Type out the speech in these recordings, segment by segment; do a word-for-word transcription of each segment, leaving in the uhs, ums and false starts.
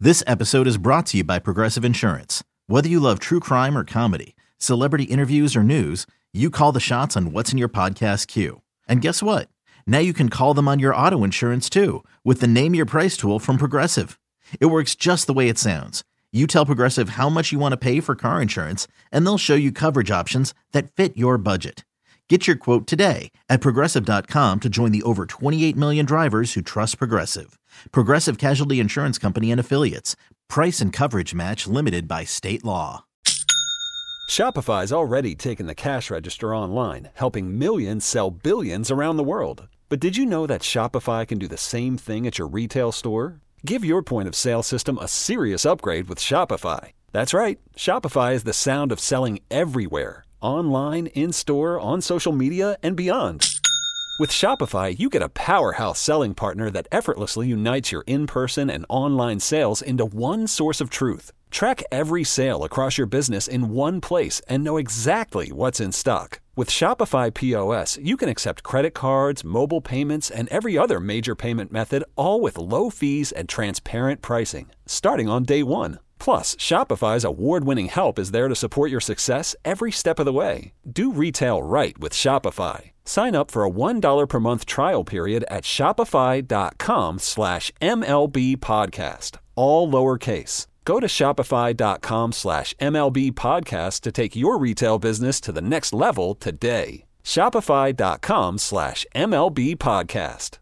This episode is brought to you by Progressive Insurance. Whether you love true crime or comedy, celebrity interviews or news, you call the shots on what's in your podcast queue. And guess what? Now you can call them on your auto insurance too with the Name Your Price tool from Progressive. It works just the way it sounds. You tell Progressive how much you want to pay for car insurance, and they'll show you coverage options that fit your budget. Get your quote today at Progressive dot com to join the over twenty-eight million drivers who trust Progressive. Progressive Casualty Insurance Company and Affiliates. Price and coverage match limited by state law. Shopify's already taken the cash register online, helping millions sell billions around the world. But did you know that Shopify can do the same thing at your retail store? Give your point of sale system a serious upgrade with Shopify. That's right. Shopify is the sound of selling everywhere. Online, in-store, on social media, and beyond. With Shopify, you get a powerhouse selling partner that effortlessly unites your in-person and online sales into one source of truth. Track every sale across your business in one place and know exactly what's in stock. With Shopify P O S, you can accept credit cards, mobile payments, and every other major payment method, all with low fees and transparent pricing, starting on day one. Plus, Shopify's award-winning help is there to support your success every step of the way. Do retail right with Shopify. Sign up for a one dollar per month trial period at shopify.com slash MLB podcast, all lowercase. Go to shopify.com slash MLB podcast to take your retail business to the next level today. Shopify.com slash MLB podcast.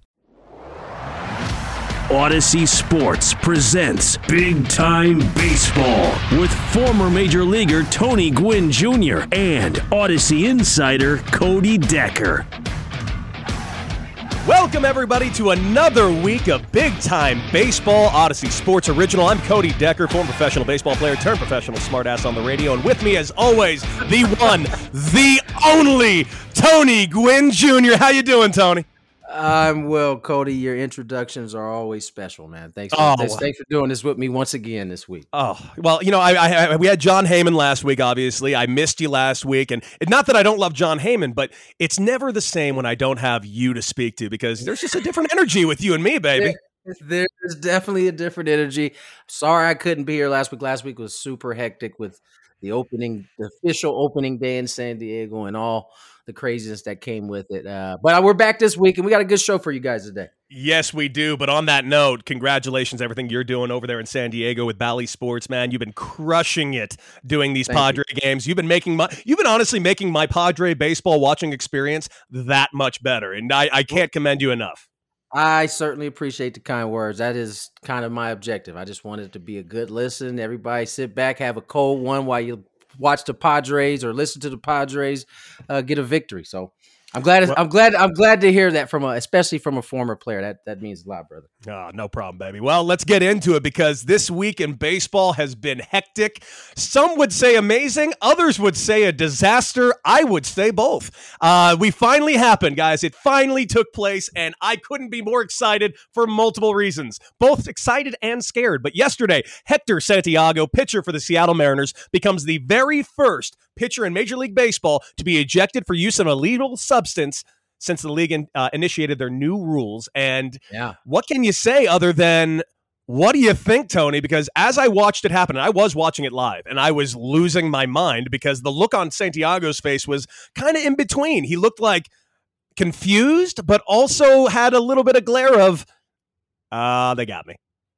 Odyssey Sports presents Big Time Baseball with former Major Leaguer Tony Gwynn Junior and Odyssey insider Cody Decker. Welcome, everybody, to another week of Big Time Baseball, Odyssey Sports Original. I'm Cody Decker, former professional baseball player turned professional smartass on the radio. And with me, as always, the one, the only, Tony Gwynn Junior How you doing, Tony? I'm well, Cody. Your introductions are always special, man. Thanks for, oh. thanks, thanks for doing this with me once again this week. Oh, well, you know, I, I, we had Jon Heyman last week, obviously. I missed you last week. And not that I don't love Jon Heyman, but it's never the same when I don't have you to speak to because there's just a different energy with you and me, baby. There, there's definitely a different energy. Sorry I couldn't be here last week. Last week was super hectic with the opening, the official opening day in San Diego and all the craziness that came with it. Uh, but we're back this week, and we got a good show for you guys today. Yes, we do. But on that note, congratulations, everything you're doing over there in San Diego with Bally Sports, man. You've been crushing it doing these Thank Padre you. games. You've been making my, you've been honestly making my Padre baseball watching experience that much better. And I, I can't commend you enough. I certainly appreciate the kind words. That is kind of my objective. I just wanted it to be a good listen. Everybody sit back, have a cold one while you watch the Padres or listen to the Padres uh, get a victory. So I'm glad. Well, I'm glad. I'm glad to hear that from a, especially from a former player. That that means a lot, brother. Oh, no problem, baby. Well, let's get into it because this week in baseball has been hectic. Some would say amazing. Others would say a disaster. I would say both. Uh, we finally happened, guys. It finally took place, and I couldn't be more excited for multiple reasons. Both excited and scared. But yesterday, Hector Santiago, pitcher for the Seattle Mariners, becomes the very first pitcher in Major League Baseball to be ejected for use of an illegal substance since the league in, uh, initiated their new rules. And yeah. What can you say other than, what do you think, Tony? Because as I watched it happen, and I was watching it live, and I was losing my mind because the look on Santiago's face was kind of in between. He looked like confused, but also had a little bit of glare of, ah, uh, they got me.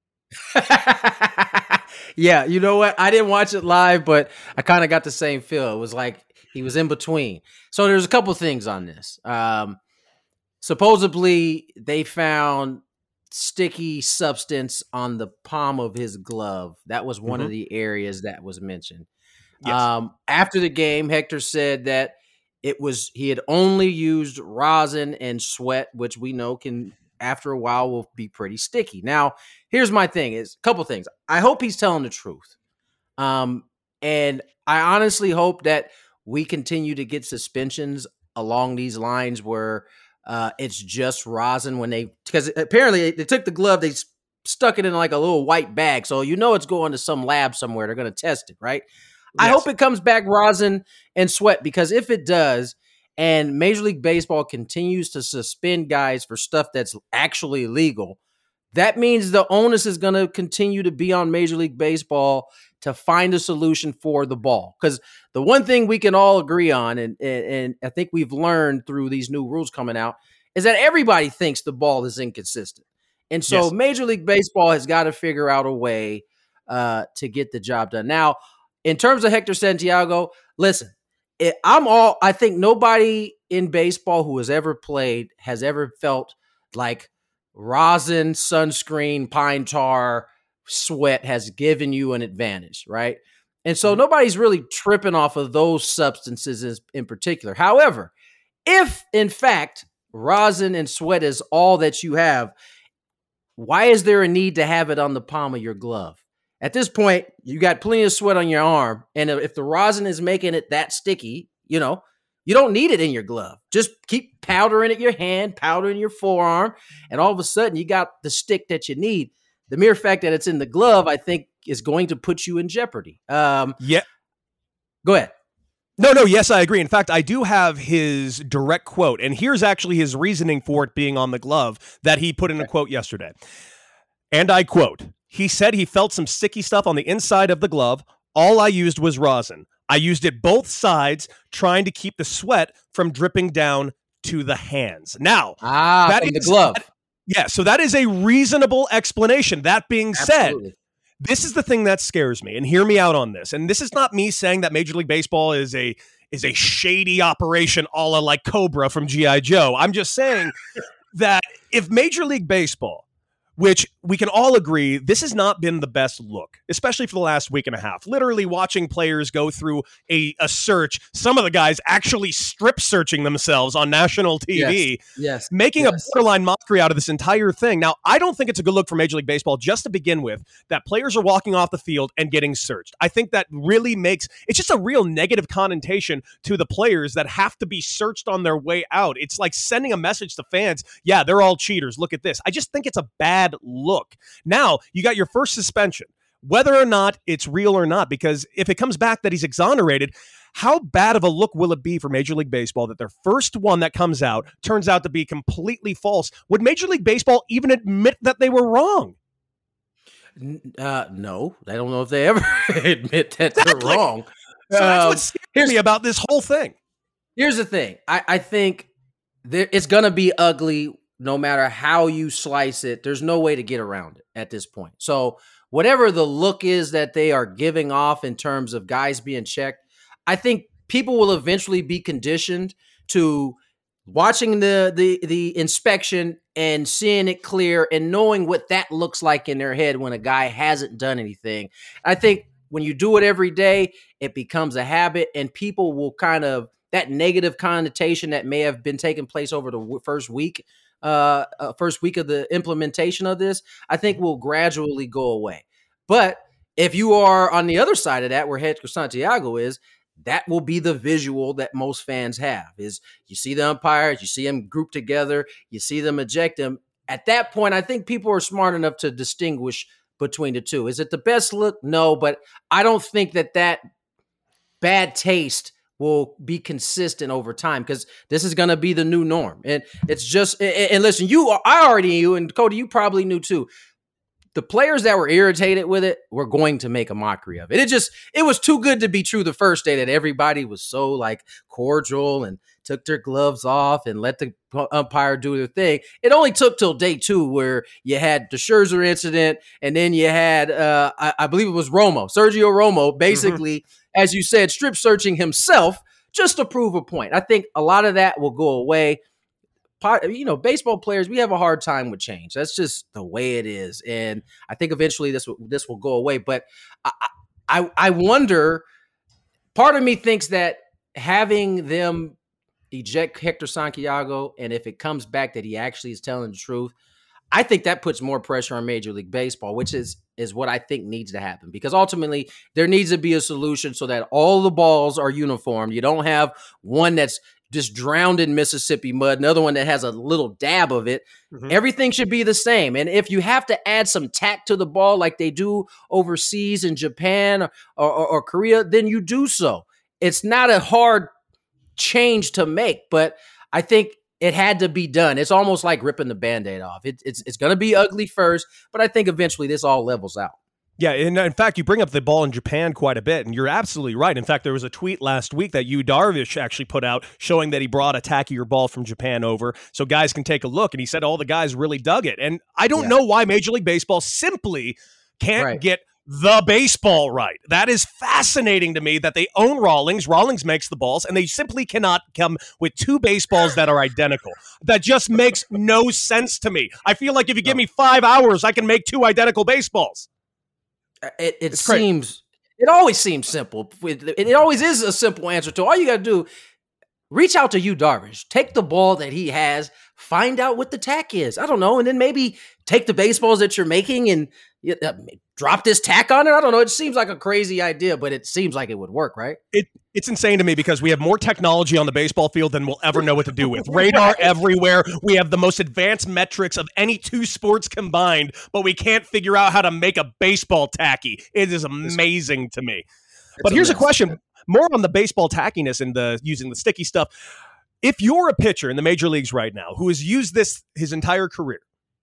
Yeah, you know what? I didn't watch it live, but I kind of got the same feel. It was like he was in between. So there's a couple things on this. Um, supposedly, they found sticky substance on the palm of his glove. That was one mm-hmm. of the areas that was mentioned. Yes. Um, after the game, Hector said that it was he had only used rosin and sweat, which we know can, after a while, will be pretty sticky. Now, here's my thing: is a couple things. I hope he's telling the truth, um, and I honestly hope that we continue to get suspensions along these lines where uh, it's just rosin when they, because apparently they took the glove, they stuck it in like a little white bag, so you know it's going to some lab somewhere. They're going to test it, right? Yes. I hope it comes back rosin and sweat, because if it does, and Major League Baseball continues to suspend guys for stuff that's actually illegal, that means the onus is going to continue to be on Major League Baseball to find a solution for the ball. Because the one thing we can all agree on, and, and, and I think we've learned through these new rules coming out, is that everybody thinks the ball is inconsistent. And so Yes. Major League Baseball has got to figure out a way uh, to get the job done. Now, in terms of Hector Santiago, listen, it, I'm all, I think nobody in baseball who has ever played has ever felt like rosin, sunscreen, pine tar, sweat has given you an advantage, right? And so nobody's really tripping off of those substances in particular. However, if in fact rosin and sweat is all that you have, why is there a need to have it on the palm of your glove? At this point, you got plenty of sweat on your arm, and if the rosin is making it that sticky, you know, you don't need it in your glove. Just keep powdering it in your hand, powdering your forearm, and all of a sudden you got the stick that you need. The mere fact that it's in the glove, I think, is going to put you in jeopardy. Um, Yeah. Go ahead. No, no, yes, I agree. In fact, I do have his direct quote, and here's actually his reasoning for it being on the glove that he put in a quote yesterday. And I quote, he said he felt some sticky stuff on the inside of the glove. All I used was rosin. I used it both sides, trying to keep the sweat from dripping down to the hands. Now, Ah, that from the is- glove. that- yeah, so that is a reasonable explanation. That being said, Absolutely. this is the thing that scares me, and hear me out on this. And this is not me saying that Major League Baseball is a is a shady operation a la like Cobra from G I Joe. I'm just saying that if Major League Baseball, which we can all agree, this has not been the best look, especially for the last week and a half. Literally watching players go through a, a search, some of the guys actually strip searching themselves on national T V, Yes. making yes. a borderline mockery out of this entire thing. Now, I don't think it's a good look for Major League Baseball, just to begin with, that players are walking off the field and getting searched. I think that really makes, it's just a real negative connotation to the players that have to be searched on their way out. It's like sending a message to fans, yeah, they're all cheaters, look at this. I just think it's a bad look. Now, you got your first suspension, whether or not it's real or not, because if it comes back that he's exonerated, how bad of a look will it be for Major League Baseball that their first one that comes out turns out to be completely false? Would Major League Baseball even admit that they were wrong? Uh, no, I don't know if they ever admit that Exactly. they're wrong. So that's Um, what scares me about this whole thing. Here's the thing. I, I think there, it's going to be ugly no matter how you slice it. There's no way to get around it at this point. So whatever the look is that they are giving off in terms of guys being checked, I think people will eventually be conditioned to watching the the the inspection and seeing it clear and knowing what that looks like in their head when a guy hasn't done anything. I think when you do it every day, it becomes a habit, and people will kind of, that negative connotation that may have been taking place over the w- first week, uh, uh, first week of the implementation of this, I think will gradually go away. But if you are on the other side of that, where Hector Santiago is, that will be the visual that most fans have, is you see the umpires, you see them grouped together, you see them eject them. At that point, I think people are smart enough to distinguish between the two. Is it the best look? No, but I don't think that that bad taste will be consistent over time, because this is going to be the new norm. And it's just, and, and listen, you, I already knew, and Cody, you probably knew too, the players that were irritated with it were going to make a mockery of it. It just, it was too good to be true the first day that everybody was so like cordial and took their gloves off and let the umpire do their thing. It only took till day two where you had the Scherzer incident, and then you had, uh, I, I believe it was Romo, Sergio Romo, basically, mm-hmm. as you said, strip searching himself just to prove a point. I think a lot of that will go away. You know, baseball players, we have a hard time with change. That's just the way it is. And I think eventually this will, this will go away. But I, I, I wonder, part of me thinks that having them eject Hector Santiago, and if it comes back that he actually is telling the truth, I think that puts more pressure on Major League Baseball, which is, is what I think needs to happen. Because ultimately, there needs to be a solution so that all the balls are uniform. You don't have one that's just drowned in Mississippi mud, another one that has a little dab of it. Mm-hmm. Everything should be the same. And if you have to add some tact to the ball like they do overseas in Japan or, or, or Korea, then you do so. It's not a hard change to make, but I think it had to be done. It's almost like ripping the Band-Aid off. It, it's it's going to be ugly first, but I think eventually this all levels out. Yeah, and in fact, you bring up the ball in Japan quite a bit, and you're absolutely right. In fact, there was a tweet last week that Yu Darvish actually put out showing that he brought a tackier ball from Japan over so guys can take a look, and he said all the guys really dug it. And I don't yeah. know why Major League Baseball simply can't right. get the baseball right. That is fascinating to me that they own Rawlings. Rawlings makes the balls, and they simply cannot come with two baseballs that are identical. That just makes no sense to me. I feel like if you give me five hours, I can make two identical baseballs. It, it seems, it always seems simple. It, it always is a simple answer to all you got to do. Reach out to Yu Darvish, take the ball that he has, find out what the tack is. I don't know. And then maybe take the baseballs that you're making and uh, drop this tack on it. I don't know. It seems like a crazy idea, but it seems like it would work, right? It It's insane to me because we have more technology on the baseball field than we'll ever know what to do with. Radar everywhere. We have the most advanced metrics of any two sports combined, but we can't figure out how to make a baseball tacky. It is amazing to me. It's but here's a, a question. More on the baseball tackiness and the using the sticky stuff. If you're a pitcher in the major leagues right now who has used this his entire career,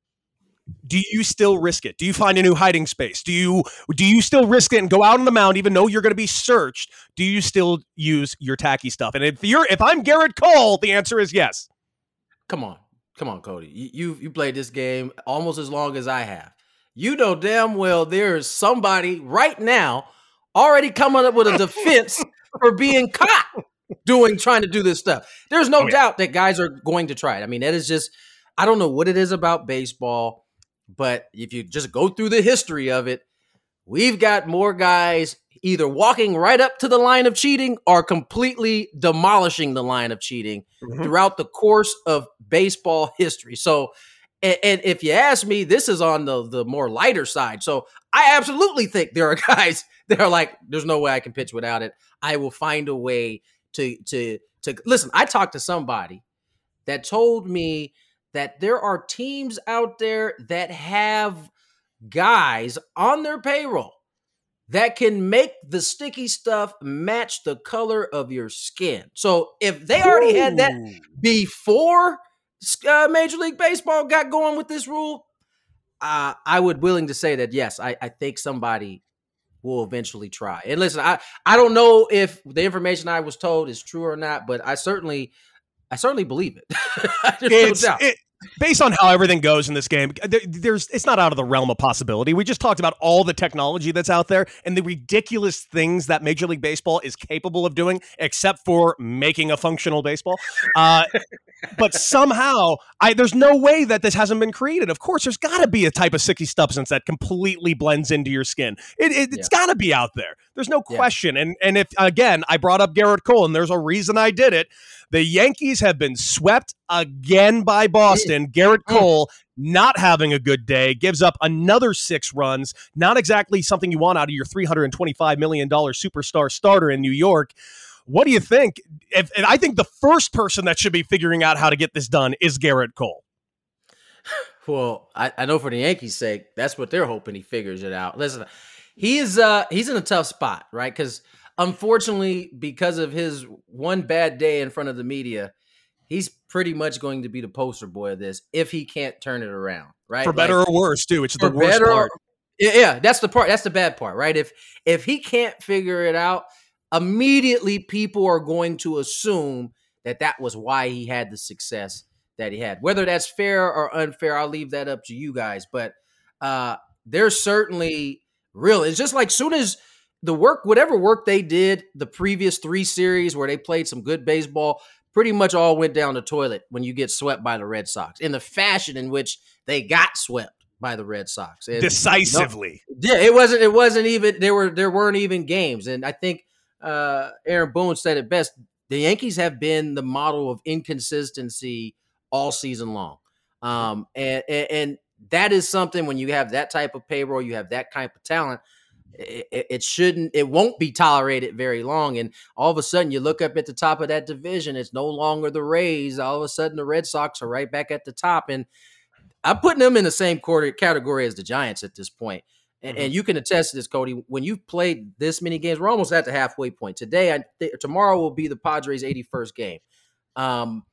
do you still risk it? Do you find a new hiding space? Do you do you still risk it and go out on the mound even though you're going to be searched? Do you still use your tacky stuff? And if you're if I'm Garrett Cole, the answer is yes. Come on. Come on, Cody. You you, you played this game almost as long as I have. You know damn well there is somebody right now already coming up with a defense for being caught doing, trying to do this stuff. There's no oh, yeah. doubt that guys are going to try it. I mean, that is just, I don't know what it is about baseball, but if you just go through the history of it, we've got more guys either walking right up to the line of cheating or completely demolishing the line of cheating mm-hmm. throughout the course of baseball history. So, and, and if you ask me, this is on the, the more lighter side. So I absolutely think there are guys that are like, there's no way I can pitch without it. I will find a way to, to, to listen. I talked to somebody that told me that there are teams out there that have guys on their payroll that can make the sticky stuff match the color of your skin. So if they already Ooh. had that before uh, Major League Baseball got going with this rule, uh, I would willing to say that, yes, I, I think somebody will eventually try. And listen, I, I don't know if the information I was told is true or not, but I certainly I certainly believe it. It's, no doubt. It, based on how everything goes in this game, there, there's it's not out of the realm of possibility. We just talked about all the technology that's out there and the ridiculous things that Major League Baseball is capable of doing, except for making a functional baseball. Uh, but somehow, I there's no way that this hasn't been created. Of course, there's got to be a type of sticky substance that completely blends into your skin. It, it, it's yeah. got to be out there. There's no question. Yeah. And and if, again, I brought up Garrett Cole, and there's a reason I did it. The Yankees have been swept again by Boston. Garrett Cole not having a good day, gives up another six runs. Not exactly something you want out of your three hundred twenty-five million dollars superstar starter in New York. What do you think? If, and I think the first person that should be figuring out how to get this done is Garrett Cole. Well, I, I know for the Yankees' sake, that's what they're hoping he figures it out. Listen, he is uh, he's in a tough spot, right? Because unfortunately, because of his one bad day in front of the media, he's pretty much going to be the poster boy of this if he can't turn it around, right? For better like, or worse, too. It's the worst part. Or, yeah, that's the part. That's the bad part, right? If if he can't figure it out, immediately people are going to assume that that was why he had the success that he had. Whether that's fair or unfair, I'll leave that up to you guys. But uh, there's certainly real. It's just like soon as the work, whatever work they did, the previous three series where they played some good baseball, pretty much all went down the toilet when you get swept by the Red Sox in the fashion in which they got swept by the Red Sox. And, decisively. You know, yeah, it wasn't, it wasn't even, there were, there weren't even games. And I think uh, Aaron Boone said it best. The Yankees have been the model of inconsistency all season long. Um, and, and, and that is something when you have that type of payroll, you have that type of talent, It, it shouldn't, it won't be tolerated very long. And all of a sudden you look up at the top of that division, it's no longer the Rays. All of a sudden the Red Sox are right back at the top. And I'm putting them in the same quarter category as the Giants at this point. And, mm-hmm. and you can attest to this, Cody, when you've played this many games, we're almost at the halfway point. Today, I th- tomorrow will be the Padres' eighty-first game. Um,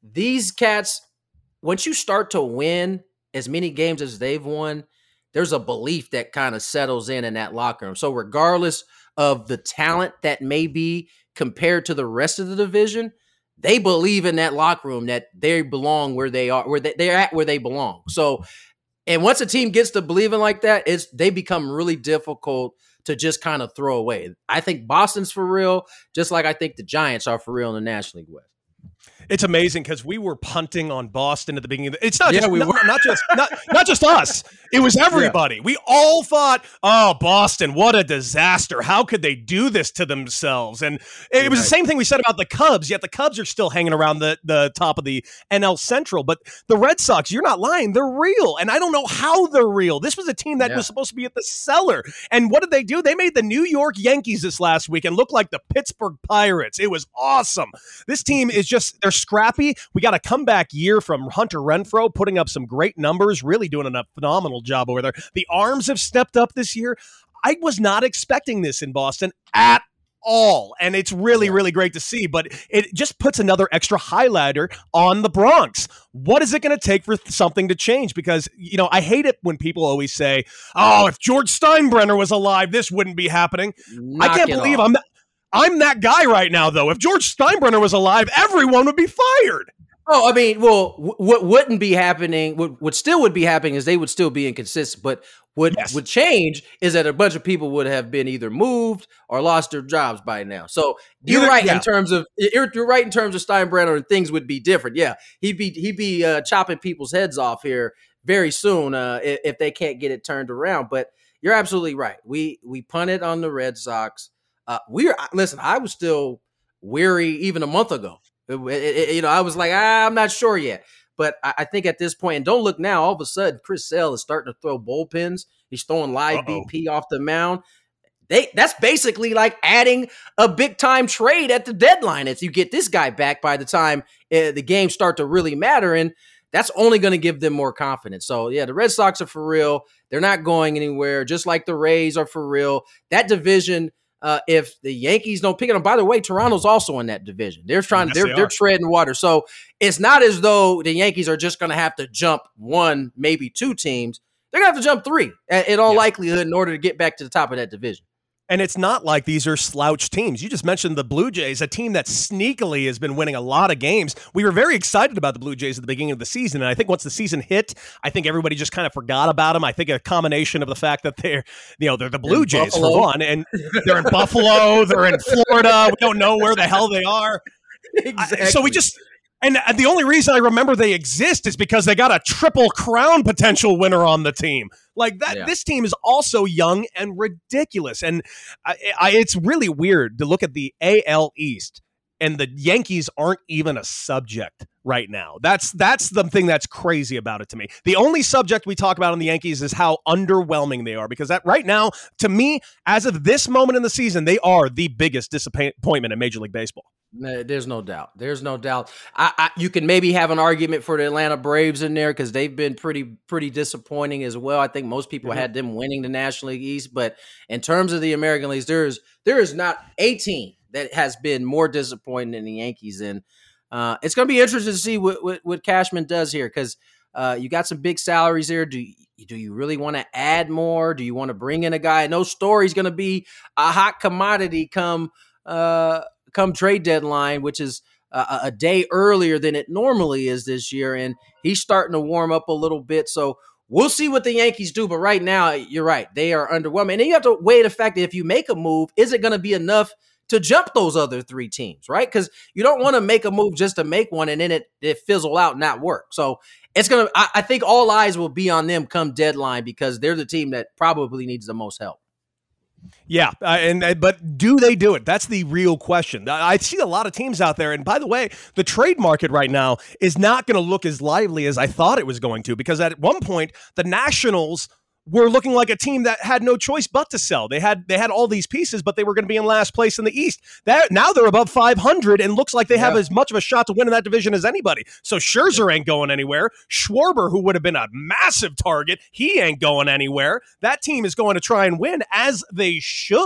these cats, once you start to win as many games as they've won, there's a belief that kind of settles in in that locker room. So regardless of the talent that may be compared to the rest of the division, they believe in that locker room that they belong where they are, where they, they're at where they belong. So, and once a team gets to believing like that, it's they become really difficult to just kind of throw away. I think Boston's for real, just like I think the Giants are for real in the National League West. It's amazing because we were punting on Boston at the beginning of the, it's not Yeah, just we not, were. not just not, not just us. It was everybody. Yeah. We all thought, "Oh, Boston, what a disaster. How could they do this to themselves?" And it, it was right. the same thing we said about the Cubs. Yet the Cubs are still hanging around the the top of the N L Central, but the Red Sox, you're not lying, they're real. And I don't know how they're real. This was a team that yeah. was supposed to be at the cellar. And what did they do? They made the New York Yankees this last week and look like the Pittsburgh Pirates. It was awesome. This team is just they're scrappy. We got a comeback year from Hunter Renfroe, putting up some great numbers, really doing a phenomenal job over there. The arms have stepped up this year. I was not expecting this in Boston at all, and it's really, yeah. really great to see, but it just puts another extra highlighter on the Bronx. What is it going to take for something to change? Because, you know, I hate it when people always say, oh, if George Steinbrenner was alive, this wouldn't be happening. Knock I can't believe off. I'm not, I'm that guy right now, though. If George Steinbrenner was alive, everyone would be fired. Oh, I mean, well, w- what wouldn't be happening, what, what still would be happening is they would still be inconsistent. But what yes. would change is that a bunch of people would have been either moved or lost their jobs by now. So you're either, right yeah. in terms of you're, you're right in terms of Steinbrenner, and things would be different. Yeah, he'd be he'd be uh, chopping people's heads off here very soon uh, if, if they can't get it turned around. But you're absolutely right. We we punted on the Red Sox. Uh, we're listen. I was still weary even a month ago. It, it, it, you know, I was like, ah, I'm not sure yet. But I, I think at this point, and don't look now, all of a sudden, Chris Sale is starting to throw bullpens. He's throwing live Uh-oh. B P off the mound. They that's basically like adding a big time trade at the deadline. If you get this guy back by the time uh, the games start to really matter, and that's only going to give them more confidence. So yeah, the Red Sox are for real. They're not going anywhere. Just like the Rays are for real. That division. Uh, if the Yankees don't pick it up, by the way, Toronto's also in that division. They're trying, yes, they're they they're treading water. So it's not as though the Yankees are just going to have to jump one, maybe two teams. They're going to have to jump three in all yeah. likelihood in order to get back to the top of that division. And it's not like these are slouch teams. You just mentioned the Blue Jays, a team that sneakily has been winning a lot of games. We were very excited about the Blue Jays at the beginning of the season, and I think once the season hit, I think everybody just kind of forgot about them. I think a combination of the fact that they're, you know, they're the Blue in Jays Buffalo. For one, and they're in Buffalo, they're in Florida. We don't know where the hell they are. Exactly. So we just. And the only reason I remember they exist is because they got a triple crown potential winner on the team. Like that, yeah. This team is also young and ridiculous. And I, I, it's really weird to look at the A L East and the Yankees aren't even a subject right now. That's that's the thing that's crazy about it to me. The only subject we talk about on the Yankees is how underwhelming they are, because that right now, to me, as of this moment in the season, they are the biggest disappointment in Major League Baseball. There's no doubt. There's no doubt. I, I, you can maybe have an argument for the Atlanta Braves in there because they've been pretty pretty disappointing as well. I think most people mm-hmm. had them winning the National League East, but in terms of the American Leagues, there is there is not a team that has been more disappointing than the Yankees. And uh, it's going to be interesting to see what what, what Cashman does here because uh, you got some big salaries here. Do you, do you really want to add more? Do you want to bring in a guy? No Story's going to be a hot commodity come uh, come trade deadline, which is a, a day earlier than it normally is this year. And he's starting to warm up a little bit. So we'll see what the Yankees do. But right now, you're right. They are underwhelming. And then you have to weigh the fact that if you make a move, is it going to be enough to jump those other three teams, right? Because you don't want to make a move just to make one and then it, it fizzle out and not work. So it's going to, I think all eyes will be on them come deadline because they're the team that probably needs the most help. Yeah, uh, and uh, but do they do it? That's the real question. I, I see a lot of teams out there, and by the way, the trade market right now is not going to look as lively as I thought it was going to, because at one point, the Nationals were looking like a team that had no choice but to sell. They had they had all these pieces, but they were going to be in last place in the East. That now they're above five hundred and looks like they have yeah. as much of a shot to win in that division as anybody. So Scherzer ain't going anywhere. Schwarber, who would have been a massive target, he ain't going anywhere. That team is going to try and win, as they should,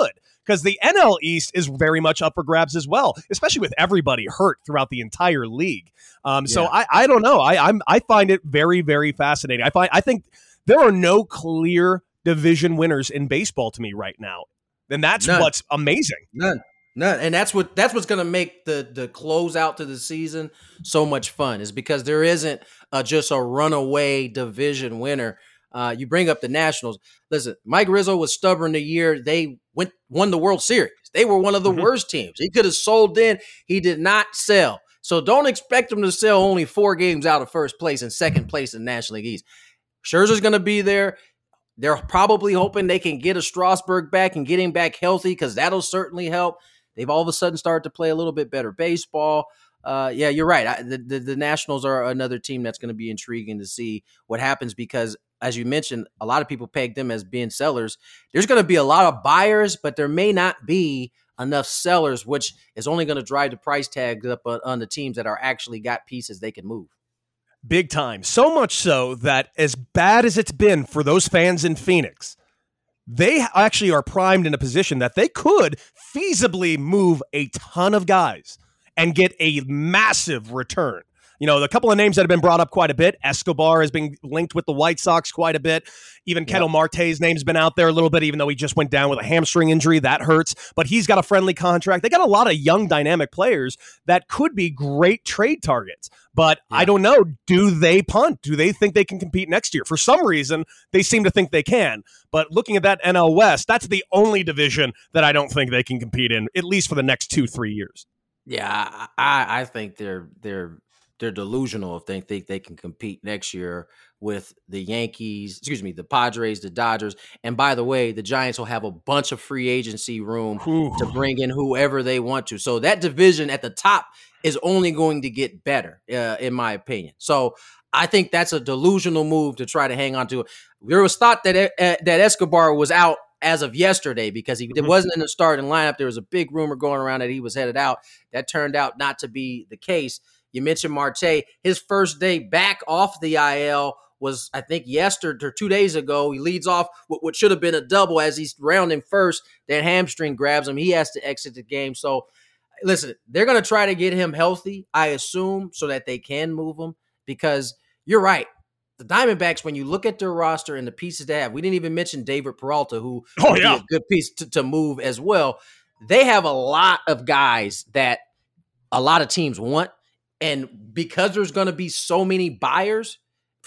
because the N L East is very much up for grabs as well, especially with everybody hurt throughout the entire league. Um, so Yeah. I, I don't know. I I'm I find it very, very fascinating. I find I think there are no clear division winners in baseball to me right now. And that's None. what's amazing. None. None. And that's what that's what's going to make the the close out to the season so much fun, is because there isn't uh, just a runaway division winner. Uh, you bring up the Nationals. Listen, Mike Rizzo was stubborn the year they went won the World Series. They were one of the Mhm. worst teams. He could have sold in. He did not sell. So don't expect him to sell only four games out of first place and second place in National League East. Scherzer's going to be there. They're probably hoping they can get a Strasburg back and get him back healthy, because that'll certainly help. They've all of a sudden started to play a little bit better baseball. Uh, yeah, you're right. I, the, the the Nationals are another team that's going to be intriguing to see what happens, because, as you mentioned, a lot of people peg them as being sellers. There's going to be a lot of buyers, but there may not be enough sellers, which is only going to drive the price tag up on, on the teams that are actually got pieces they can move. Big time. So much so that, as bad as it's been for those fans in Phoenix, they actually are primed in a position that they could feasibly move a ton of guys and get a massive return. You know, the couple of names that have been brought up quite a bit. Escobar has been linked with the White Sox quite a bit. Even Ketel Marte's name's been out there a little bit, even though he just went down with a hamstring injury. That hurts. But he's got a friendly contract. They got a lot of young, dynamic players that could be great trade targets. But yeah. I don't know. Do they punt? Do they think they can compete next year? For some reason, they seem to think they can. But looking at that N L West, that's the only division that I don't think they can compete in, at least for the next two, three years. Yeah, I, I think they're they're they're delusional if they think they can compete next year with the Yankees, excuse me, the Padres, the Dodgers. And by the way, the Giants will have a bunch of free agency room Ooh. to bring in whoever they want to. So that division at the top is only going to get better, uh, in my opinion. So I think that's a delusional move to try to hang on to it. There was thought that uh, that Escobar was out as of yesterday because he mm-hmm. wasn't in the starting lineup. There was a big rumor going around that he was headed out. That turned out not to be the case. You mentioned Marte. His first day back off the I L was, I think, yesterday or two days ago. He leads off with what should have been a double as he's rounding first. That hamstring grabs him. He has to exit the game. So, listen, they're going to try to get him healthy, I assume, so that they can move him, because you're right. The Diamondbacks, when you look at their roster and the pieces they have, we didn't even mention David Peralta, who oh, would yeah. be a good piece to, to move as well. They have a lot of guys that a lot of teams want. And because there's going to be so many buyers,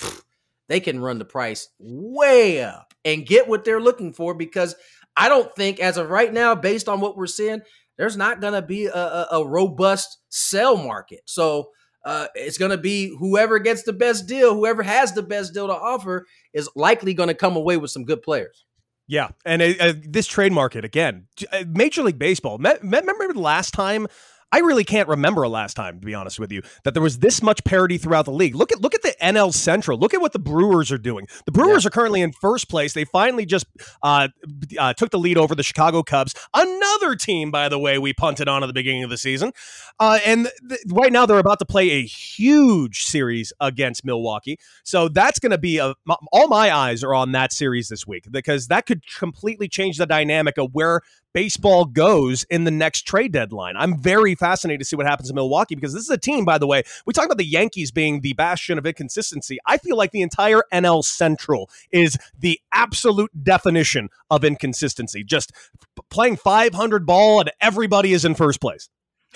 they can run the price way up and get what they're looking for, because I don't think, as of right now, based on what we're seeing, there's not going to be a, a, a robust sell market. So uh, it's going to be whoever gets the best deal, whoever has the best deal to offer is likely going to come away with some good players. Yeah, and uh, uh, this trade market, again, Major League Baseball, me- remember the last time? I really can't remember a last time, to be honest with you, that there was this much parity throughout the league. Look at look at the N L Central. Look at what the Brewers are doing. The Brewers yeah. are currently in first place. They finally just uh, uh, took the lead over the Chicago Cubs, another team, by the way, we punted on at the beginning of the season. Uh, and th- right now they're about to play a huge series against Milwaukee. So that's going to be a, m- all my eyes are on that series this week, because that could completely change the dynamic of where baseball goes in the next trade deadline. I'm very fascinated to see what happens in Milwaukee, because this is a team, by the way, we talk about the Yankees being the bastion of inconsistency. I feel like the entire N L Central is the absolute definition of inconsistency. Just playing five hundred ball and everybody is in first place.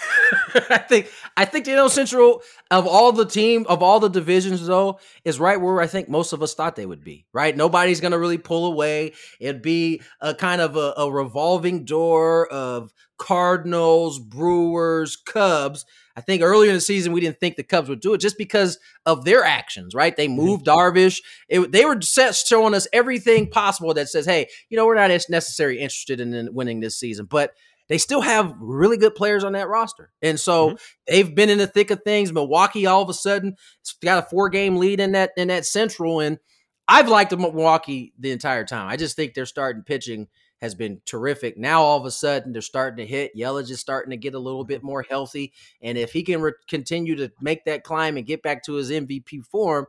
I think I think the N L Central, of all the team, of all the divisions, though, is right where I think most of us thought they would be, right? Nobody's going to really pull away. It'd be a kind of a, a revolving door of Cardinals, Brewers, Cubs. I think earlier in the season, we didn't think the Cubs would do it just because of their actions, right? They moved Darvish. It, they were set showing us everything possible that says, hey, you know, we're not necessarily interested in winning this season, but they still have really good players on that roster. And so mm-hmm. they've been in the thick of things. Milwaukee all of a sudden got a four-game lead in that in that Central. And I've liked Milwaukee the entire time. I just think their starting pitching has been terrific. Now all of a sudden they're starting to hit. Yelich is starting to get a little bit more healthy. And if he can re- continue to make that climb and get back to his M V P form,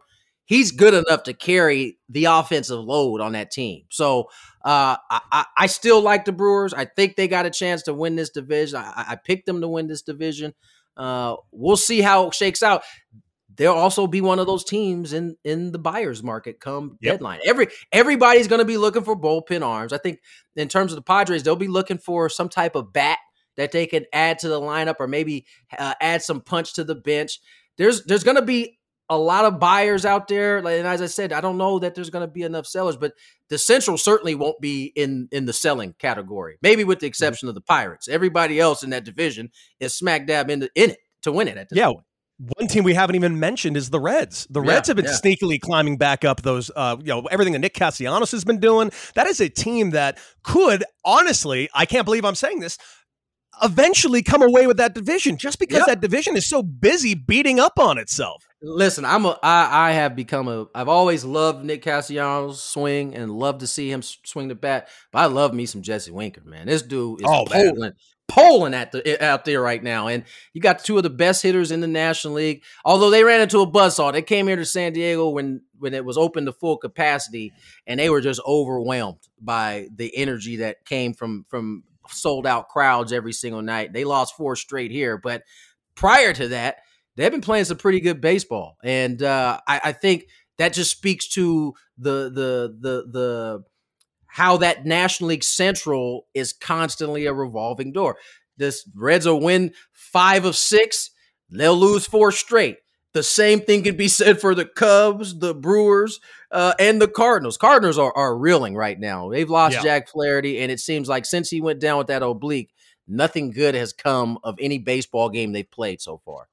he's good enough to carry the offensive load on that team. So uh, I, I still like the Brewers. I think they got a chance to win this division. I, I picked them to win this division. Uh, we'll see how it shakes out. They'll also be one of those teams in, in the buyer's market come yep. deadline. Every everybody's going to be looking for bullpen arms. I think in terms of the Padres, they'll be looking for some type of bat that they can add to the lineup, or maybe uh, add some punch to the bench. There's there's going to be a lot of buyers out there. And as I said, I don't know that there's going to be enough sellers, but the Central certainly won't be in, in the selling category, maybe with the exception mm-hmm. of the Pirates. Everybody else in that division is smack dab in, the, in it to win it at this yeah. point. One team we haven't even mentioned is the Reds. The Reds yeah, have been yeah. sneakily climbing back up those, uh, you know, everything that Nick Castellanos has been doing. That is a team that could, honestly, I can't believe I'm saying this, eventually come away with that division, just because yep. that division is so busy beating up on itself. Listen, I'm a, I, I have become a, I've always loved Nick Castellanos' swing and loved to see him swing the bat, but I love me some Jesse Winker, man. This dude is oh, Poland. Man. Poland at the out there right now, and you got two of the best hitters in the National League. Although they ran into a buzzsaw, they came here to San Diego when when it was open to full capacity, and they were just overwhelmed by the energy that came from from sold out crowds every single night. They lost four straight here, but prior to that, they've been playing some pretty good baseball, and uh, I, I think that just speaks to the the the the. how that National League Central is constantly a revolving door. This Reds will win five of six. They'll lose four straight. The same thing could be said for the Cubs, the Brewers, uh, and the Cardinals. Cardinals are, are reeling right now. They've lost yeah. Jack Flaherty, and it seems like since he went down with that oblique, nothing good has come of any baseball game they've played so far.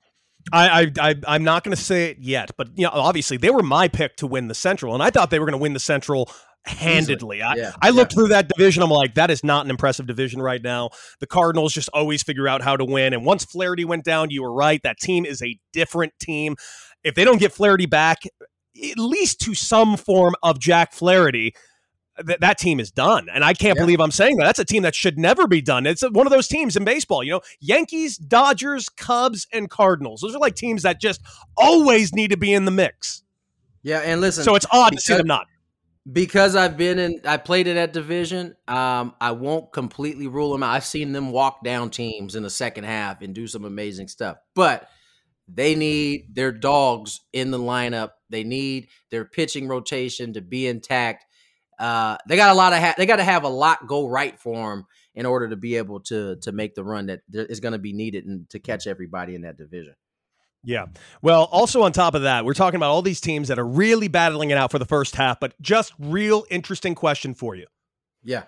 I, I, I I'm not going to say it yet, but you know, obviously they were my pick to win the Central, and I thought they were going to win the Central handedly. I, yeah, I looked yeah. through that division. I'm like, that is not an impressive division right now. The Cardinals just always figure out how to win. And once Flaherty went down, you were right. That team is a different team. If they don't get Flaherty back, at least to some form of Jack Flaherty, th- that team is done. And I can't yeah. believe I'm saying that. That's a team that should never be done. It's one of those teams in baseball, you know, Yankees, Dodgers, Cubs, and Cardinals. Those are like teams that just always need to be in the mix. Yeah. And listen, so it's odd to see them not. Because I've been in, I played in that division. Um, I won't completely rule them out. I've seen them walk down teams in the second half and do some amazing stuff. But they need their dogs in the lineup. They need their pitching rotation to be intact. Uh, they got a lot of. Ha- they got to have a lot go right for them in order to be able to to make the run that is going to be needed and to catch everybody in that division. Yeah. Well, also on top of that, we're talking about all these teams that are really battling it out for the first half, but just real interesting question for you. Yeah.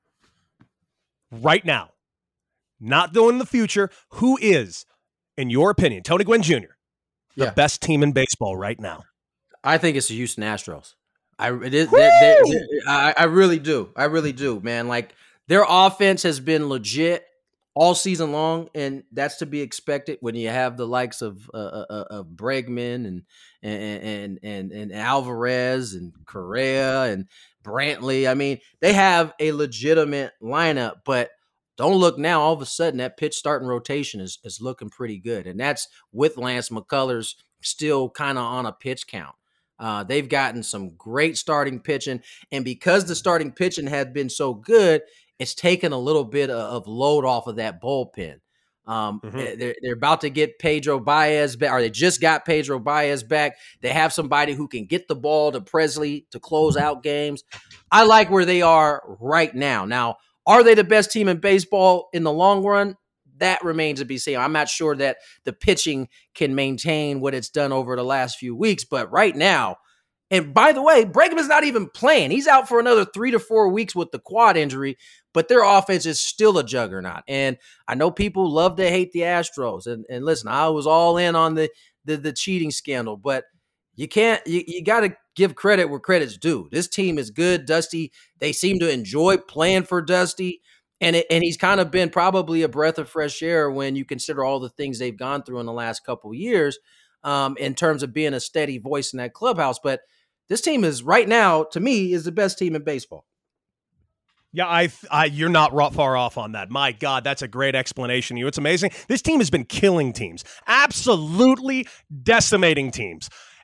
Right now, not going in the future, who is, in your opinion, Tony Gwynn Junior, the yeah. best team in baseball right now? I think it's the Houston Astros. I, it is, they're, they're, they're, I, I really do. I really do, man. Like, their offense has been legit all season long, and that's to be expected when you have the likes of uh, uh, of Bregman and and, and and and Alvarez and Correa and Brantley. I mean, they have a legitimate lineup, but don't look now. All of a sudden, that pitch starting rotation is is looking pretty good, and that's with Lance McCullers still kind of on a pitch count. Uh, they've gotten some great starting pitching, and because the starting pitching had been so good, it's taken a little bit of load off of that bullpen. Um, mm-hmm. they're, they're about to get Pedro Baez back, or they just got Pedro Baez back. They have somebody who can get the ball to Presley to close out games. I like where they are right now. Now, are they the best team in baseball in the long run? That remains to be seen. I'm not sure that the pitching can maintain what it's done over the last few weeks, but right now, and by the way, Bregman's not even playing. He's out for another three to four weeks with the quad injury, but their offense is still a juggernaut. And I know people love to hate the Astros. And, and listen, I was all in on the the, the cheating scandal, but you can't, you, you got to give credit where credit's due. This team is good. Dusty, they seem to enjoy playing for Dusty. And it, and he's kind of been probably a breath of fresh air when you consider all the things they've gone through in the last couple of years um, in terms of being a steady voice in that clubhouse. But this team is right now, to me, is the best team in baseball. Yeah, I, I, you're not far off on that. My God, that's a great explanation. You know, it's amazing. This team has been killing teams, absolutely decimating teams.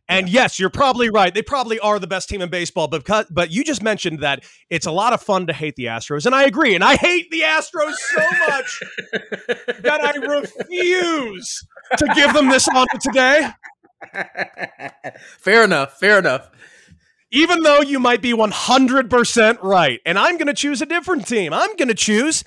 And yes, you're probably right. They probably are the best team in baseball, but because, but you just mentioned that it's a lot of fun to hate the Astros, and I agree. And I hate the Astros so much that I refuse to give them this honor today. Fair enough. Fair enough. Even though you might be one hundred percent right, and I'm going to choose a different team. I'm going to choose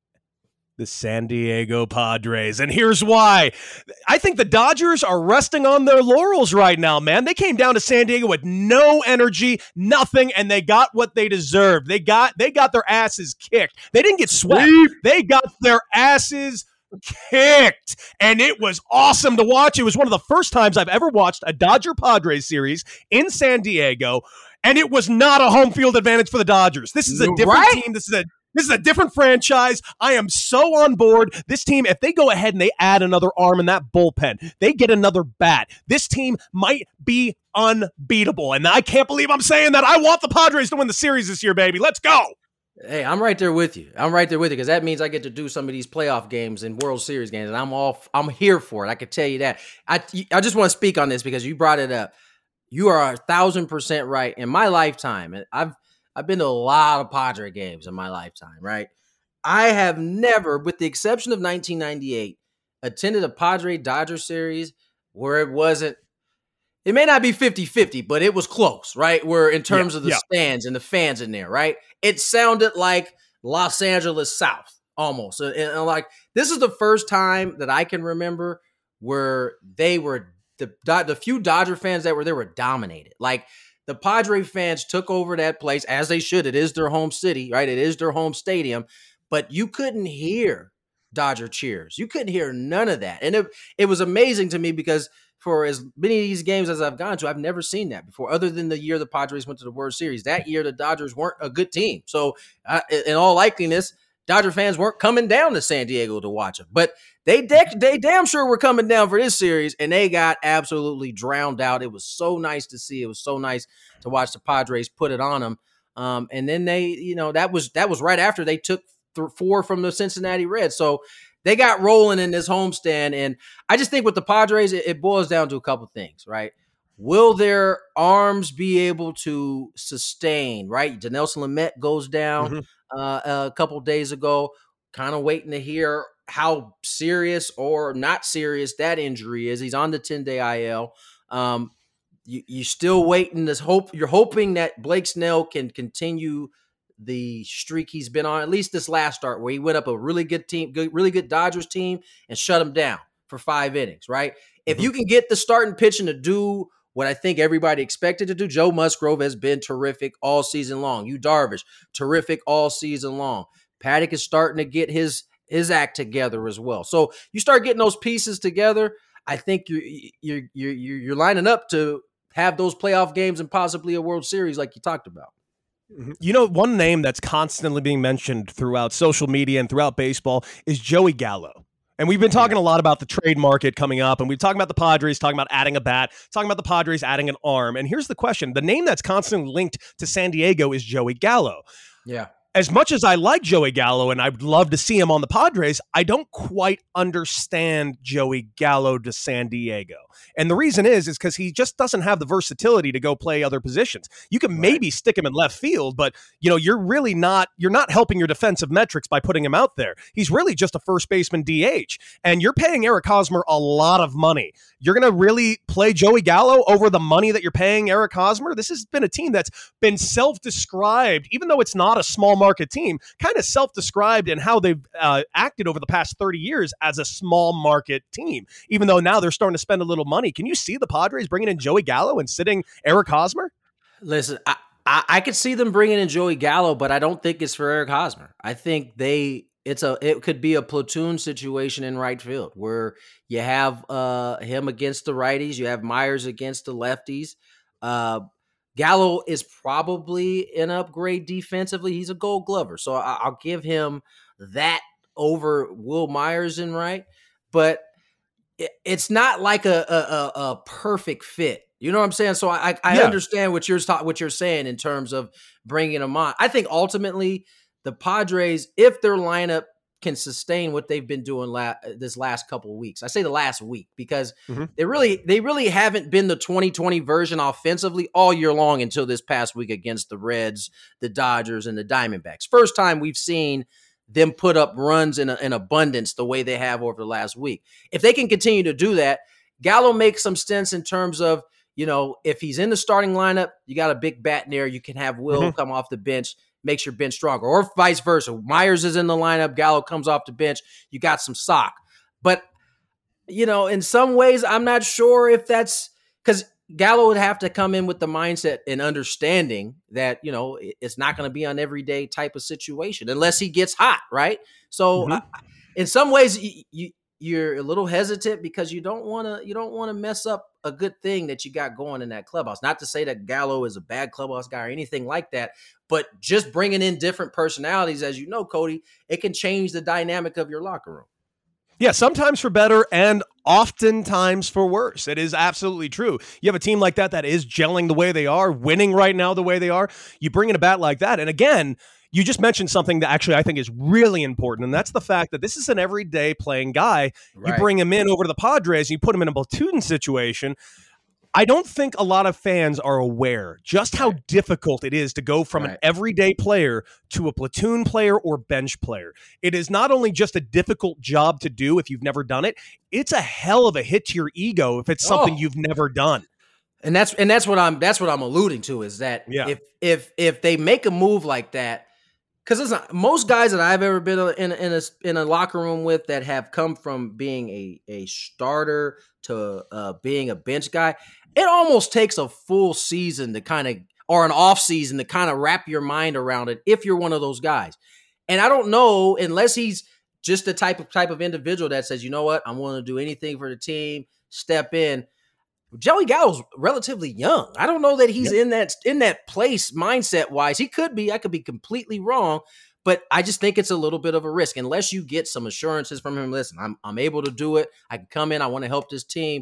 the San Diego Padres. And here's why. I think the Dodgers are resting on their laurels right now, man. They came down to San Diego with no energy, nothing, and they got what they deserved. They got they got their asses kicked. They didn't get swept. They got their asses kicked. And it was awesome to watch. It was one of the first times I've ever watched a Dodger-Padres series in San Diego, and it was not a home field advantage for the Dodgers. This is a different right? team. This is a This is a different franchise. I am so on board. This team, if they go ahead and they add another arm in that bullpen, they get another bat, this team might be unbeatable. And I can't believe I'm saying that. I want the Padres to win the series this year, baby. Let's go. Hey, I'm right there with you. I'm right there with you because that means I get to do some of these playoff games and World Series games, and I'm all I'm here for it. I can tell you that. I I just want to speak on this because you brought it up. You are a thousand percent right. In my lifetime, and I've I've been to a lot of Padre games in my lifetime, right? I have never, with the exception of nineteen ninety-eight, attended a Padre Dodger series where it wasn't, it may not be fifty-fifty, but it was close, right? Where in terms yeah, of the yeah. stands and the fans in there, right? It sounded like Los Angeles South almost. And, and like, this is the first time that I can remember where they were, the, the few Dodger fans that were there were dominated. Like, the Padre fans took over that place, as they should. It is their home city, right? It is their home stadium. But you couldn't hear Dodger cheers. You couldn't hear none of that. And it, it was amazing to me because for as many of these games as I've gone to, I've never seen that before, other than the year the Padres went to the World Series. That year, the Dodgers weren't a good team. So uh, in all likeliness, Dodger fans weren't coming down to San Diego to watch them. But they, de- they damn sure were coming down for this series, and they got absolutely drowned out. It was so nice to see. It was so nice to watch the Padres put it on them. Um, and then they, you know, that was that was right after they took th- four from the Cincinnati Reds. So they got rolling in this homestand. And I just think with the Padres, it, it boils down to a couple things, right? Will their arms be able to sustain, right? Dinelson Lamet goes down mm-hmm. uh, a couple days ago, kind of waiting to hear how serious or not serious that injury is. He's on the ten-day I L. Um, you, you're still waiting. This hope you're hoping that Blake Snell can continue the streak he's been on, at least this last start where he went up a really good team, good, really good Dodgers team and shut him down for five innings, right? Mm-hmm. If you can get the starting pitching to do what I think everybody expected to do, Joe Musgrove has been terrific all season long. Yu Darvish, terrific all season long. Paddock is starting to get his his act together as well. So you start getting those pieces together, I think you're you're you're you're lining up to have those playoff games and possibly a World Series like you talked about. You know, one name that's constantly being mentioned throughout social media and throughout baseball is Joey Gallo. And we've been talking a lot about the trade market coming up, and we're talking about the Padres, talking about adding a bat, talking about the Padres adding an arm. And here's the question. The name that's constantly linked to San Diego is Joey Gallo. Yeah. As much as I like Joey Gallo and I'd love to see him on the Padres, I don't quite understand Joey Gallo to San Diego. And the reason is, is because he just doesn't have the versatility to go play other positions. You can right. maybe stick him in left field, but you know, you're really not, you're not helping your defensive metrics by putting him out there. He's really just a first baseman D H, and you're paying Eric Hosmer a lot of money. You're going to really play Joey Gallo over the money that you're paying Eric Hosmer? This has been a team that's been self-described, even though it's not a small market team, kind of self-described in how they've uh, acted over the past thirty years as a small market team, even though now they're starting to spend a little money. Can you see the Padres bringing in Joey Gallo and sitting Eric Hosmer? Listen, I, I, I could see them bringing in Joey Gallo, but I don't think it's for Eric Hosmer. I think they it's a it could be a platoon situation in right field where you have uh, him against the righties, you have Myers against the lefties. Uh, Gallo is probably an upgrade defensively. He's a Gold Glover, so I, I'll give him that over Will Myers in right. But it, it's not like a, a, a perfect fit. You know what I'm saying? So I, I yeah. understand what you're what you're saying in terms of bringing him on. I think ultimately the Padres, if their lineup can sustain what they've been doing la- this last couple of weeks. I say the last week because Mm-hmm. they really they really haven't been the twenty twenty version offensively all year long until this past week against the Reds, the Dodgers, and the Diamondbacks. First time we've seen them put up runs in, a, in abundance the way they have over the last week. If they can continue to do that, Gallo makes some sense in terms of, you know, if he's in the starting lineup, you got a big bat in there, you can have Will Mm-hmm. come off the bench, makes your bench stronger, or vice versa. Myers is in the lineup, Gallo comes off the bench, you got some sock. But, you know, in some ways, I'm not sure if that's because Gallo would have to come in with the mindset and understanding that, you know, it's not going to be an everyday type of situation unless he gets hot, right? So Mm-hmm. uh, in some ways, you, you you're a little hesitant because you don't want to you don't want to mess up a good thing that you got going in that clubhouse. Not to say that Gallo is a bad clubhouse guy or anything like that, but just bringing in different personalities, as you know, Cody, it can change the dynamic of your locker room. Yeah, sometimes for better and oftentimes for worse. It is absolutely true. You have a team like that that is gelling the way they are, winning right now the way they are. You bring in a bat like that, and again, you just mentioned something that actually I think is really important, and that's the fact that this is an everyday playing guy. Right. You bring him in over to the Padres, and you put him in a platoon situation. I don't think a lot of fans are aware just how difficult it is to go from Right. an everyday player to a platoon player or bench player. It is not only just a difficult job to do if you've never done it, it's a hell of a hit to your ego if it's something Oh. you've never done. And that's and that's what I'm that's what I'm alluding to is that Yeah. if if if they make a move like that, because most guys that I've ever been in in a in a locker room with that have come from being a a starter to uh, being a bench guy, it almost takes a full season to kind of or an off season to kind of wrap your mind around it if you're one of those guys. And I don't know unless he's just the type of type of individual that says, you know what, I'm willing to do anything for the team, step in. Joey Gallo's relatively young. I don't know that he's Yep. in that in that place mindset wise. He could be. I could be completely wrong, but I just think it's a little bit of a risk unless you get some assurances from him. Listen, I'm I'm able to do it. I can come in. I want to help this team.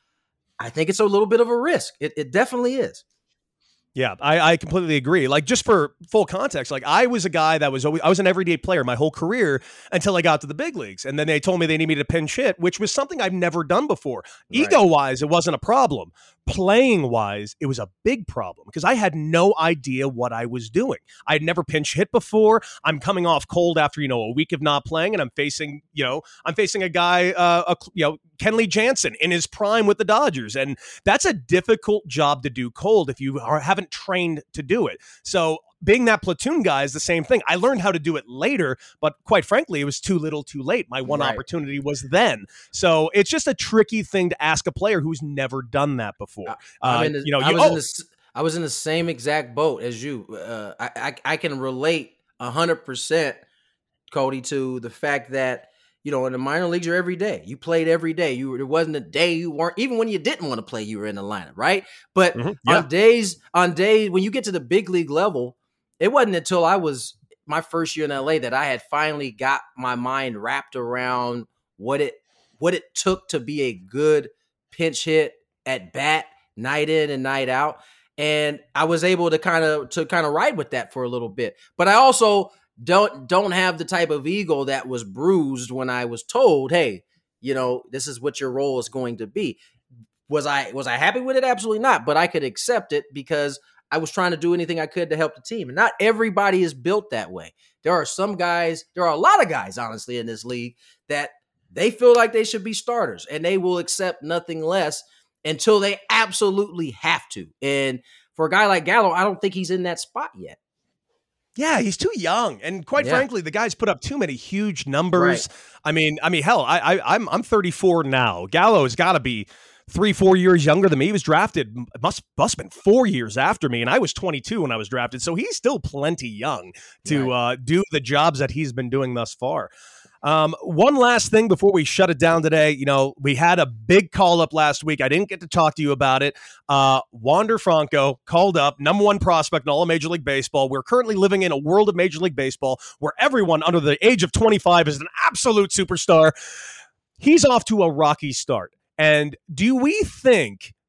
I think it's a little bit of a risk. It, it definitely is. Yeah, I, I completely agree. Like, just for full context, like I was a guy that was always, I was an everyday player my whole career until I got to the big leagues. And then they told me they needed me to pinch hit, which was something I've never done before. Right. Ego wise, it wasn't a problem. Playing wise, it was a big problem because I had no idea what I was doing. I'd never pinch hit before. I'm coming off cold after, you know, a week of not playing, and I'm facing, you know, I'm facing a guy, uh, a, you know, Kenley Jansen in his prime with the Dodgers. And that's a difficult job to do cold if you are, haven't trained to do it. So being that platoon guy is the same thing. I learned how to do it later, but quite frankly, it was too little too late. My one Right. opportunity was then. So it's just a tricky thing to ask a player who's never done that before. I'm Uh, in the, you know, I you, was oh, in the I was in the same exact boat as you. Uh, I, I I can relate a hundred percent, Cody, to the fact that you know in the minor leagues you're every day. You played every day. You there wasn't a day you weren't even when you didn't want to play. You were in the lineup, right? But Mhm, yeah. on days on days when you get to the big league level, it wasn't until I was my first year in L A that I had finally got my mind wrapped around what it what it took to be a good pinch hit at bat night in and night out. And I was able to kind of to kind of ride with that for a little bit. But I also don't don't have the type of ego that was bruised when I was told, hey, you know, this is what your role is going to be. Was I was I happy with it? Absolutely not. But I could accept it because I was trying to do anything I could to help the team. And not everybody is built that way. There are some guys, there are a lot of guys, honestly, in this league that they feel like they should be starters and they will accept nothing less until they absolutely have to. And for a guy like Gallo, I don't think he's in that spot yet. Yeah, he's too young, and quite Yeah. frankly, the guy's put up too many huge numbers. Right. I mean, I mean, hell, I, I I'm I'm thirty-four now. Gallo has got to be three, four years younger than me. He was drafted must must have been four years after me, and I was twenty-two when I was drafted. So he's still plenty young to Right. uh, do the jobs that he's been doing thus far. Um, one last thing before we shut it down today. You know, we had a big call up last week. I didn't get to talk to you about it. Uh, Wander Franco called up, number one prospect in all of Major League Baseball. We're currently living in a world of Major League Baseball where everyone under the age of twenty-five is an absolute superstar. He's off to a rocky start. And do we think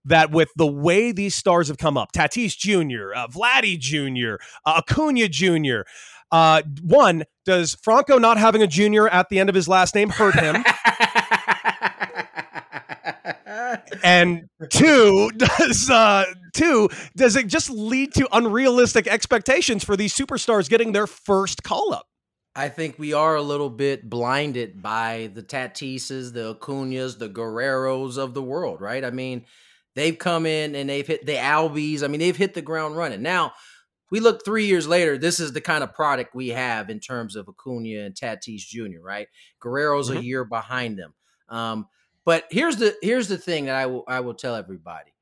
that with the way these stars have come up, Tatis Junior, uh, Vladdy Junior, uh, Acuna Junior, uh, one, does Franco not having a junior at the end of his last name hurt him? And two, does uh, two, does it just lead to unrealistic expectations for these superstars getting their first call-up? I think we are a little bit blinded by the Tatises, the Acunas, the Guerreros of the world, right? I mean, they've come in and they've hit the Albies. I mean, they've hit the ground running. Now, we look three years later, this is the kind of product we have in terms of Acuna and Tatis Junior, right? Guerrero's mm-hmm. a year behind them. Um, but here's the here's the thing that I will I will tell everybody.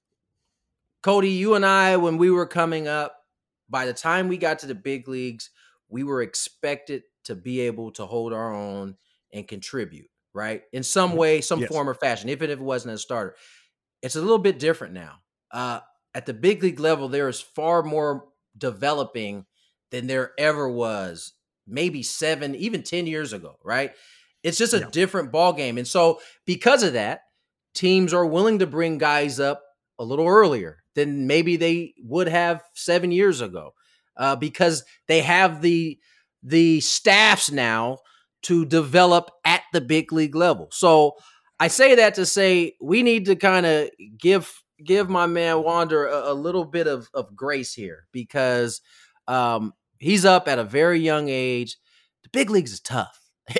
Cody, you and I, when we were coming up, by the time we got to the big leagues, we were expected to be able to hold our own and contribute, right? In some way, some yes. form or fashion, even if it wasn't a starter. It's a little bit different now. Uh, at the big league level, there is far more developing than there ever was, maybe seven, even ten years ago, right? It's just a yeah. different ball game. And so because of that, teams are willing to bring guys up a little earlier than maybe they would have seven years ago. Uh, because they have the the staffs now to develop at the big league level. So I say that to say we need to kind of give give my man Wander a, a little bit of, of grace here, because um, he's up at a very young age. The big leagues is tough.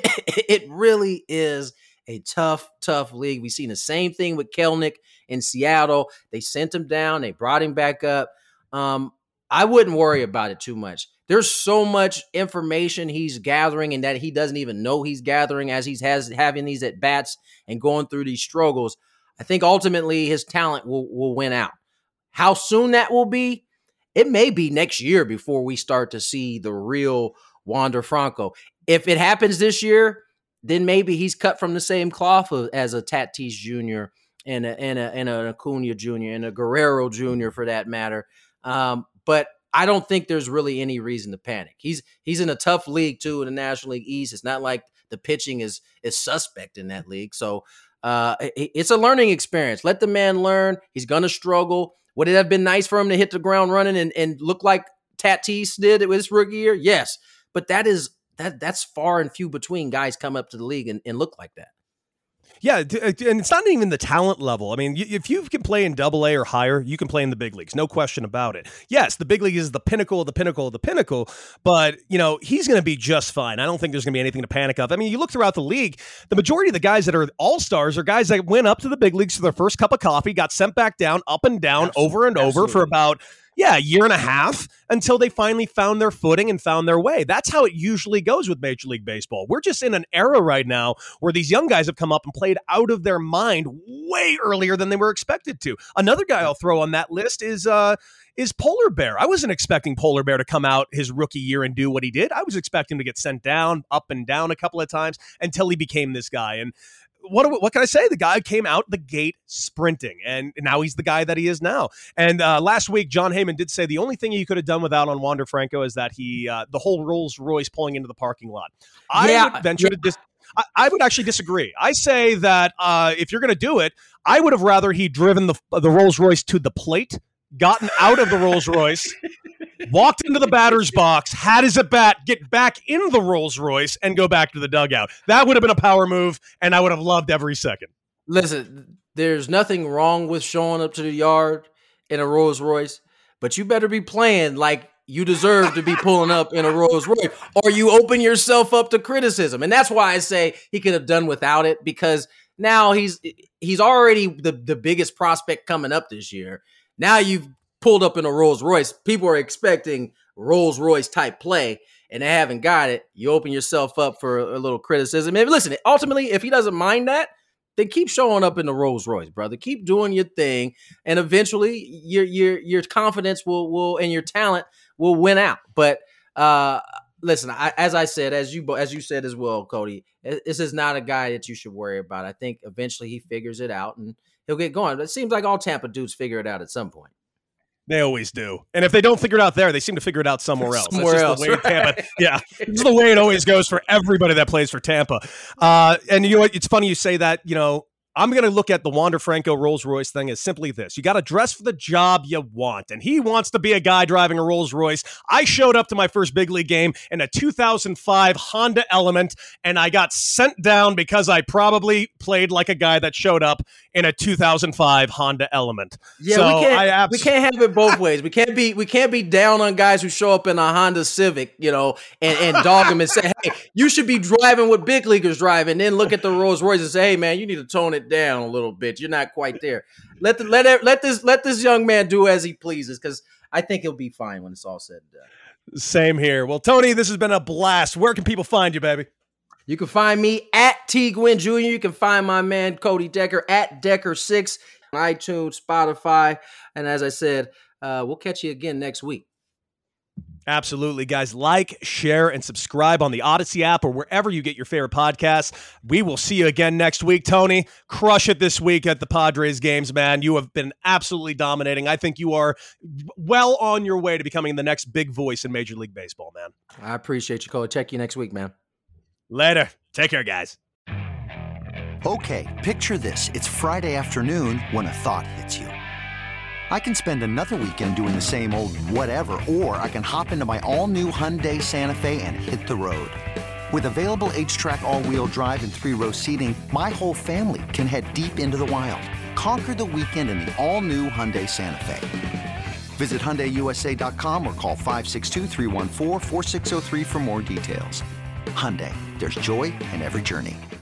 It really is a tough, tough league. We've seen the same thing with Kelenic in Seattle. They sent him down. They brought him back up. Um, I wouldn't worry about it too much. There's so much information he's gathering and that he doesn't even know he's gathering as he's has having these at-bats and going through these struggles. I think ultimately his talent will, will win out. How soon that will be, it may be next year before we start to see the real Wander Franco. If it happens this year, then maybe he's cut from the same cloth as a Tatis Junior and a, and a, and an Acuna Junior and a Guerrero Junior for that matter. Um, But I don't think there's really any reason to panic. He's he's in a tough league, too, in the National League East. It's not like the pitching is is suspect in that league. So uh, it, it's a learning experience. Let the man learn. He's going to struggle. Would it have been nice for him to hit the ground running and, and look like Tatis did with his rookie year? Yes. But that is that that's far and few between guys come up to the league and, and look like that. Yeah, and it's not even the talent level. I mean, if you can play in double A or higher, you can play in the big leagues. No question about it. Yes, the big league is the pinnacle of the pinnacle of the pinnacle, but, you know, he's going to be just fine. I don't think there's going to be anything to panic of. I mean, you look throughout the league, the majority of the guys that are all-stars are guys that went up to the big leagues for their first cup of coffee, got sent back down, up and down, Absolutely. over and Absolutely. over for about... Yeah, a year and a half until they finally found their footing and found their way. That's how it usually goes with Major League Baseball. We're just in an era right now where these young guys have come up and played out of their mind way earlier than they were expected to. Another guy I'll throw on that list is uh, is Polar Bear. I wasn't expecting Polar Bear to come out his rookie year and do what he did. I was expecting him to get sent down, up and down a couple of times until he became this guy. And What what can I say? The guy came out the gate sprinting, and now he's the guy that he is now. And uh, last week, John Heyman did say the only thing you could have done without on Wander Franco is that he uh, the whole Rolls Royce pulling into the parking lot. I yeah, would venture yeah. to dis- I, I would actually disagree. I say that uh, if you're going to do it, I would have rather he driven the the Rolls Royce to the plate, gotten out of the Rolls Royce, walked into the batter's box, had his at bat, get back in the Rolls Royce, and go back to the dugout. That would have been a power move, and I would have loved every second. Listen, there's nothing wrong with showing up to the yard in a Rolls Royce, but you better be playing like you deserve to be pulling up in a Rolls Royce, or you open yourself up to criticism. And that's why I say he could have done without it, because now he's he's already the, the biggest prospect coming up this year. Now you've pulled up in a Rolls Royce. People are expecting Rolls Royce type play, and they haven't got it. You open yourself up for a, a little criticism. And listen, ultimately, if he doesn't mind that, then keep showing up in the Rolls Royce, brother. Keep doing your thing, and eventually your your your confidence will will and your talent will win out. But uh, listen, I, as I said, as you as you said as well, Cody, this is not a guy that you should worry about. I think eventually he figures it out and he'll get going. But it seems like all Tampa dudes figure it out at some point. They always do. And if they don't figure it out there, they seem to figure it out somewhere else. Somewhere That's else. The way right? Tampa, yeah. This is the way it always goes for everybody that plays for Tampa. Uh, and you know what? It's funny you say that, you know, I'm going to look at the Wander Franco Rolls-Royce thing as simply this. You got to dress for the job you want, and he wants to be a guy driving a Rolls-Royce. I showed up to my first big league game in a two thousand five Honda Element, and I got sent down because I probably played like a guy that showed up in a two thousand five Honda Element. Yeah, so we can't. I abs- we can't have it both ways. We can't be. We can't be down on guys who show up in a Honda Civic, you know, and, and dog them and say, "Hey, you should be driving what big leaguers drive," and then look at the Rolls-Royce and say, "Hey, man, you need to tone it down a little bit. You're not quite there." Let the, let let this let this young man do as he pleases, because I think he'll be fine when it's all said and done. Same here. Well, Tony, this has been a blast. Where can people find you, baby? You can find me at T Gwynn Junior You can find my man Cody Decker at Decker six on iTunes, Spotify, and as I said, uh, we'll catch you again next week. Absolutely, guys. Like, share, and subscribe on the Odyssey app or wherever you get your favorite podcasts. We will see you again next week. Tony, crush it this week at the Padres games, man. You have been absolutely dominating. I think you are well on your way to becoming the next big voice in Major League Baseball, man. I appreciate you, Cole. Check you next week, man. Later. Take care, guys. Okay, picture this. It's Friday afternoon when a thought hits you. I can spend another weekend doing the same old whatever, or I can hop into my all-new Hyundai Santa Fe and hit the road. With available H-Track all-wheel drive and three-row seating, my whole family can head deep into the wild. Conquer the weekend in the all-new Hyundai Santa Fe. Visit Hyundai U S A dot com or call five six two, three one four, four six zero three for more details. Hyundai, there's joy in every journey.